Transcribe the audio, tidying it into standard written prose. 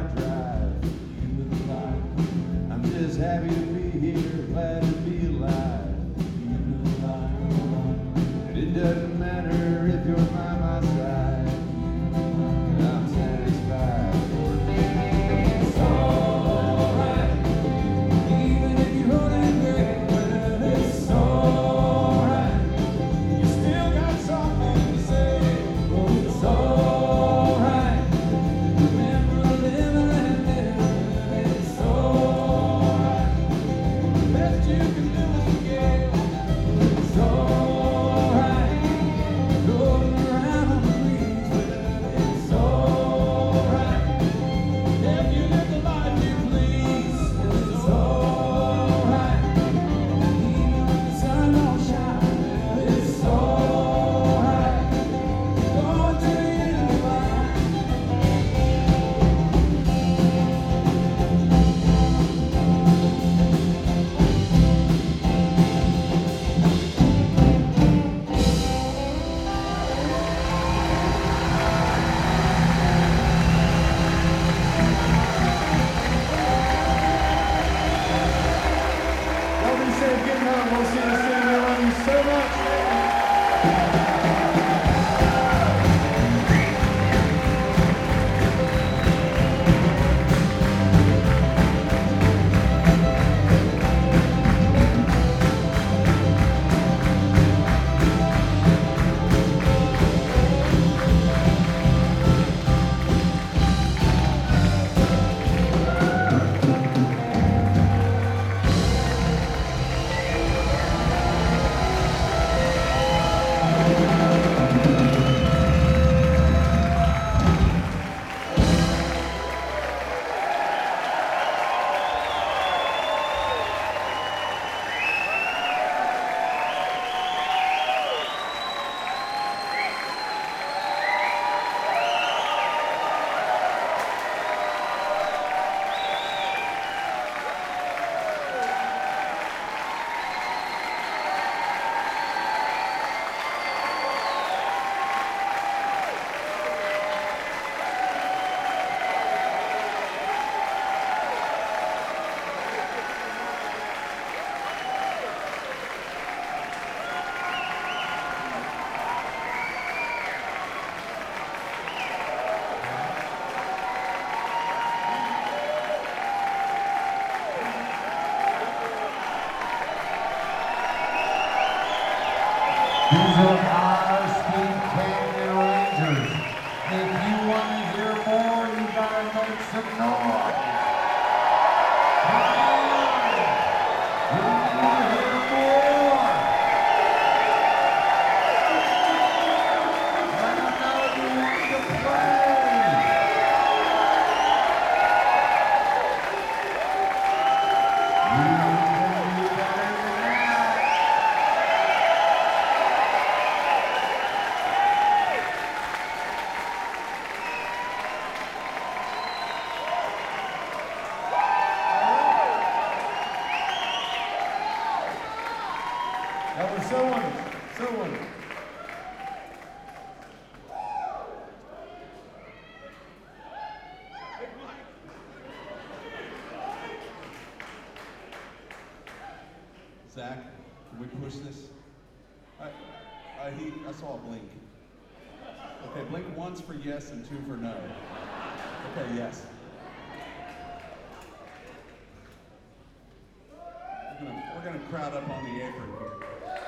drive. I'm just happy to be here, glad to be alive. And it doesn't matter if you're by my side, I'm satisfied. It's alright, even if you're running great, but it's alright. You still got something to say. Oh, it's alright. Remember living and living. It's alright. The best you can do is forget. It's alright. Rolling around on the breeze, but it's alright. If you live the life you please, it's alright. Even when the sun don't shine, it's alright. Going to the end of the line. Don't be safe getting home. We'll see you soon. I love you so much. These are our Steam Canyon Rangers. If you want to hear more, you gotta make some noise. Come on! We need to hear more. Let them know you want to play. You can do better than that. That was so wonderful. So wonderful. Zach, can we push this? I saw a blink. Okay, blink once for yes and two for no. Okay, yes. We're gonna crowd up on the apron here.